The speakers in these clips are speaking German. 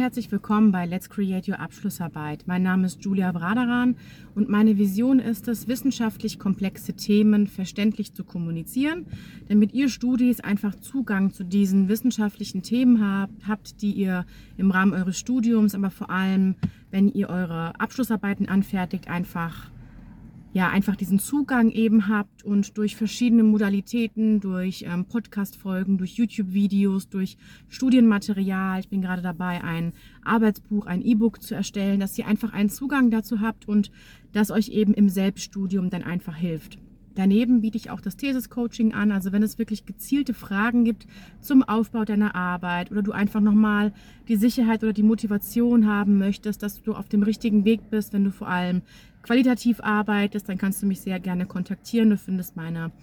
herzlich willkommen bei Let's Create Your Abschlussarbeit. Mein Name ist Julia Braderan und meine Vision ist es, wissenschaftlich komplexe Themen verständlich zu kommunizieren, damit ihr Studis einfach Zugang zu diesen wissenschaftlichen Themen habt, die ihr im Rahmen eures Studiums, aber vor allem, wenn ihr eure Abschlussarbeiten anfertigt, einfach diesen Zugang eben habt und durch verschiedene Modalitäten, durch Podcast-Folgen, durch YouTube-Videos, durch Studienmaterial. Ich bin gerade dabei, ein Arbeitsbuch, ein E-Book zu erstellen, dass ihr einfach einen Zugang dazu habt und das euch eben im Selbststudium dann einfach hilft. Daneben biete ich auch das Thesis-Coaching an, also wenn es wirklich gezielte Fragen gibt zum Aufbau deiner Arbeit oder du einfach nochmal die Sicherheit oder die Motivation haben möchtest, dass du auf dem richtigen Weg bist, wenn du vor allem qualitativ arbeitest, dann kannst du mich sehr gerne kontaktieren. Du findest meine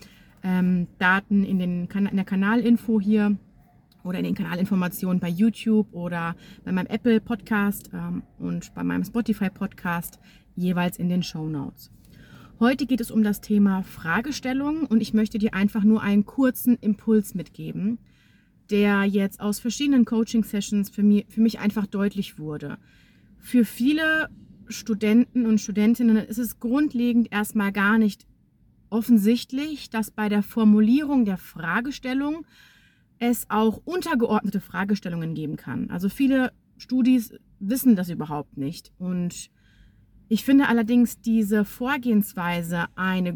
Daten in der Kanalinfo hier oder in den Kanalinformationen bei YouTube oder bei meinem Apple Podcast und bei meinem Spotify Podcast jeweils in den Shownotes. Heute geht es um das Thema Fragestellung und ich möchte dir einfach nur einen kurzen Impuls mitgeben, der jetzt aus verschiedenen Coaching-Sessions für mich einfach deutlich wurde. Für viele Studenten und Studentinnen ist es grundlegend erstmal gar nicht offensichtlich, dass bei der Formulierung der Fragestellung es auch untergeordnete Fragestellungen geben kann. Also viele Studis wissen das überhaupt nicht und ich finde allerdings diese Vorgehensweise, eine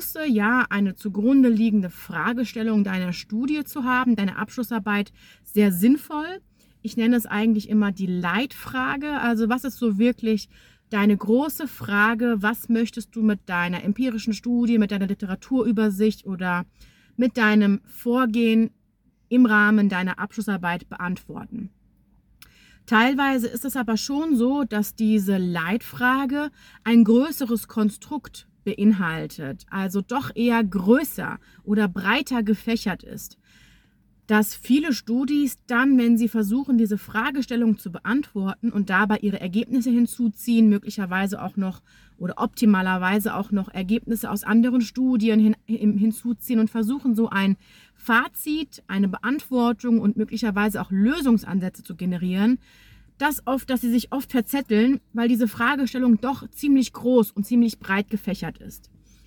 zugrunde liegende Fragestellung deiner Studie zu haben, deiner Abschlussarbeit, sehr sinnvoll. Ich nenne es eigentlich immer die Leitfrage. Also was ist so wirklich deine große Frage? Was möchtest du mit deiner empirischen Studie, mit deiner Literaturübersicht oder mit deinem Vorgehen im Rahmen deiner Abschlussarbeit beantworten? Teilweise ist es aber schon so, dass diese Leitfrage ein größeres Konstrukt beinhaltet, also doch eher größer oder breiter gefächert ist. Dass viele Studis dann, wenn sie versuchen, diese Fragestellung zu beantworten und dabei ihre Ergebnisse hinzuziehen, möglicherweise auch noch oder optimalerweise auch noch Ergebnisse aus anderen Studien hinzuziehen und versuchen, so ein Fazit, eine Beantwortung und möglicherweise auch Lösungsansätze zu generieren, dass sie sich oft verzetteln, weil diese Fragestellung doch ziemlich groß und ziemlich breit gefächert ist.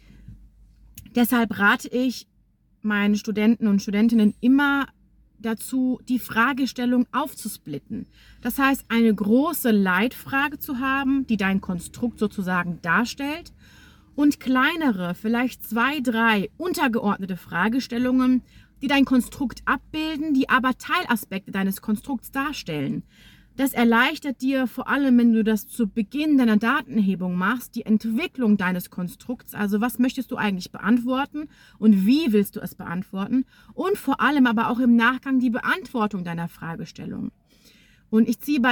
Deshalb rate ich meinen Studenten und Studentinnen immer dazu, die Fragestellung aufzusplitten. Das heißt, eine große Leitfrage zu haben, die dein Konstrukt sozusagen darstellt und kleinere, vielleicht 2, 3 untergeordnete Fragestellungen, die dein Konstrukt abbilden, die aber Teilaspekte deines Konstrukts darstellen. Das erleichtert dir vor allem, wenn du das zu Beginn deiner Datenerhebung machst, die Entwicklung deines Konstrukts. Also was möchtest du eigentlich beantworten und wie willst du es beantworten? Und vor allem aber auch im Nachgang die Beantwortung deiner Fragestellung. Und ich ziehe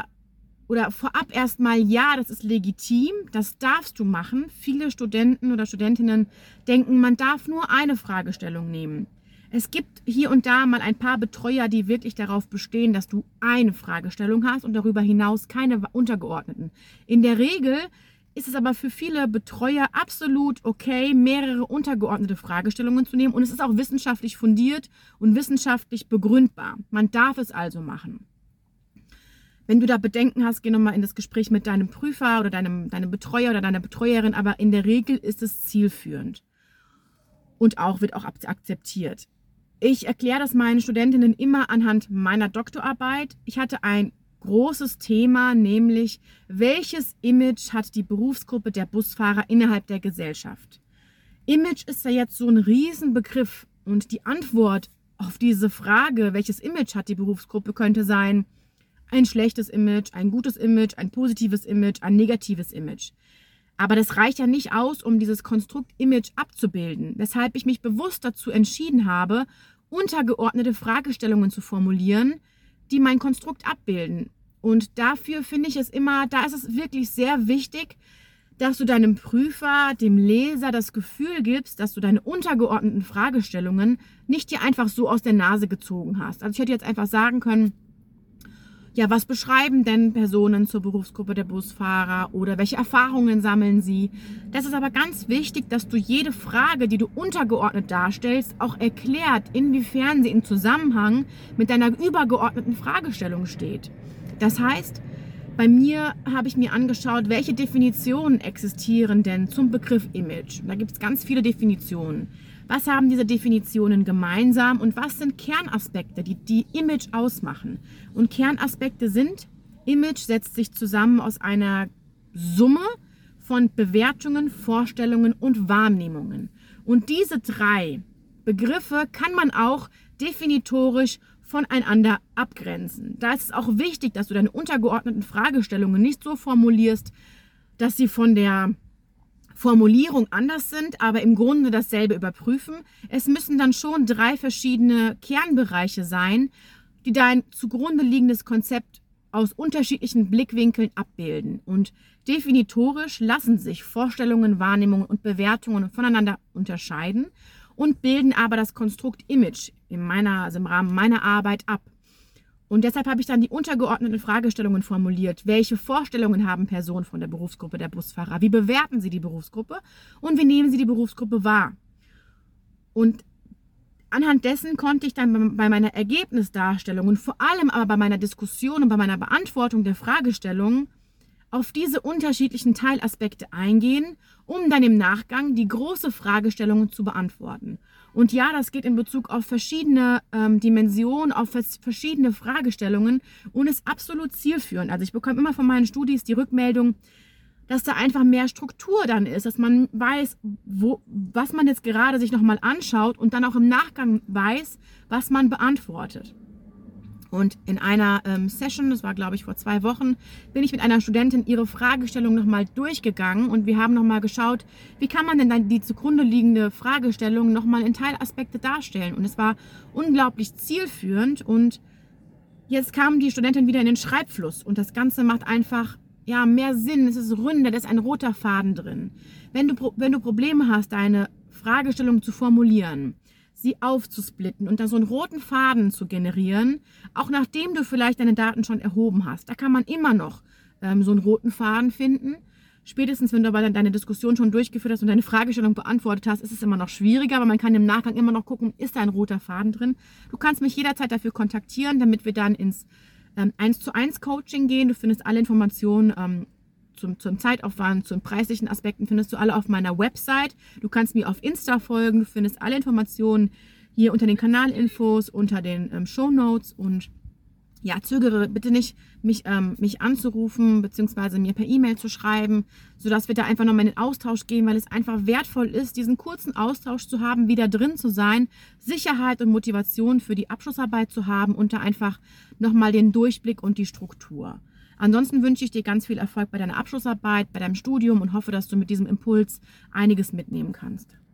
vorab erstmal, ja, das ist legitim, das darfst du machen. Viele Studenten oder Studentinnen denken, man darf nur eine Fragestellung nehmen. Es gibt hier und da mal ein paar Betreuer, die wirklich darauf bestehen, dass du eine Fragestellung hast und darüber hinaus keine untergeordneten. In der Regel ist es aber für viele Betreuer absolut okay, mehrere untergeordnete Fragestellungen zu nehmen und es ist auch wissenschaftlich fundiert und wissenschaftlich begründbar. Man darf es also machen. Wenn du da Bedenken hast, geh nochmal in das Gespräch mit deinem Prüfer oder deinem Betreuer oder deiner Betreuerin, aber in der Regel ist es zielführend und wird auch akzeptiert. Ich erkläre das meinen Studentinnen immer anhand meiner Doktorarbeit. Ich hatte ein großes Thema, nämlich welches Image hat die Berufsgruppe der Busfahrer innerhalb der Gesellschaft? Image ist ja jetzt so ein Riesenbegriff und die Antwort auf diese Frage, welches Image hat die Berufsgruppe, könnte sein, ein schlechtes Image, ein gutes Image, ein positives Image, ein negatives Image. Aber das reicht ja nicht aus, um dieses Konstrukt Image abzubilden, weshalb ich mich bewusst dazu entschieden habe, untergeordnete Fragestellungen zu formulieren, die mein Konstrukt abbilden. Und dafür finde ich da ist es wirklich sehr wichtig, dass du deinem Prüfer, dem Leser das Gefühl gibst, dass du deine untergeordneten Fragestellungen nicht dir einfach so aus der Nase gezogen hast. Also ich hätte jetzt einfach sagen können, ja, was beschreiben denn Personen zur Berufsgruppe der Busfahrer oder welche Erfahrungen sammeln sie? Das ist aber ganz wichtig, dass du jede Frage, die du untergeordnet darstellst, auch erklärt, inwiefern sie im Zusammenhang mit deiner übergeordneten Fragestellung steht. Das heißt, bei mir habe ich mir angeschaut, welche Definitionen existieren denn zum Begriff Image. Und da gibt es ganz viele Definitionen. Was haben diese Definitionen gemeinsam und was sind Kernaspekte, die Image ausmachen? Und Kernaspekte sind, Image setzt sich zusammen aus einer Summe von Bewertungen, Vorstellungen und Wahrnehmungen. Und diese 3 Begriffe kann man auch definitorisch voneinander abgrenzen. Da ist es auch wichtig, dass du deine untergeordneten Fragestellungen nicht so formulierst, dass sie von der Formulierung anders sind, aber im Grunde dasselbe überprüfen. Es müssen dann schon 3 verschiedene Kernbereiche sein, die dein zugrunde liegendes Konzept aus unterschiedlichen Blickwinkeln abbilden. Und definitorisch lassen sich Vorstellungen, Wahrnehmungen und Bewertungen voneinander unterscheiden und bilden aber das Konstrukt Image im Rahmen meiner Arbeit ab. Und deshalb habe ich dann die untergeordneten Fragestellungen formuliert. Welche Vorstellungen haben Personen von der Berufsgruppe der Busfahrer? Wie bewerten sie die Berufsgruppe? Und wie nehmen sie die Berufsgruppe wahr? Und anhand dessen konnte ich dann bei meiner Ergebnisdarstellung und vor allem aber bei meiner Diskussion und bei meiner Beantwortung der Fragestellungen auf diese unterschiedlichen Teilaspekte eingehen, um dann im Nachgang die große Fragestellung zu beantworten. Und ja, das geht in Bezug auf verschiedene Dimensionen, auf verschiedene Fragestellungen und ist absolut zielführend. Also ich bekomme immer von meinen Studis die Rückmeldung, dass da einfach mehr Struktur dann ist, dass man weiß, was man jetzt gerade sich nochmal anschaut und dann auch im Nachgang weiß, was man beantwortet. Und in einer Session, das war glaube ich vor 2 Wochen, bin ich mit einer Studentin ihre Fragestellung nochmal durchgegangen und wir haben nochmal geschaut, wie kann man denn dann die zugrunde liegende Fragestellung nochmal in Teilaspekte darstellen. Und es war unglaublich zielführend und jetzt kam die Studentin wieder in den Schreibfluss und das Ganze macht einfach mehr Sinn, es ist ründer, da ist ein roter Faden drin. Wenn du Probleme hast, deine Fragestellung zu formulieren, sie aufzusplitten und dann so einen roten Faden zu generieren, auch nachdem du vielleicht deine Daten schon erhoben hast. Da kann man immer noch so einen roten Faden finden. Spätestens, wenn du aber dann deine Diskussion schon durchgeführt hast und deine Fragestellung beantwortet hast, ist es immer noch schwieriger, aber man kann im Nachgang immer noch gucken, ist da ein roter Faden drin. Du kannst mich jederzeit dafür kontaktieren, damit wir dann ins 1:1 Coaching gehen. Du findest alle Informationen zum Zeitaufwand, zu den preislichen Aspekten findest du alle auf meiner Website. Du kannst mir auf Insta folgen, du findest alle Informationen hier unter den Kanalinfos, unter den Shownotes und ja, zögere bitte nicht, mich anzurufen bzw. mir per E-Mail zu schreiben, sodass wir da einfach nochmal in den Austausch gehen, weil es einfach wertvoll ist, diesen kurzen Austausch zu haben, wieder drin zu sein, Sicherheit und Motivation für die Abschlussarbeit zu haben und da einfach nochmal den Durchblick und die Struktur. Ansonsten wünsche ich dir ganz viel Erfolg bei deiner Abschlussarbeit, bei deinem Studium und hoffe, dass du mit diesem Impuls einiges mitnehmen kannst.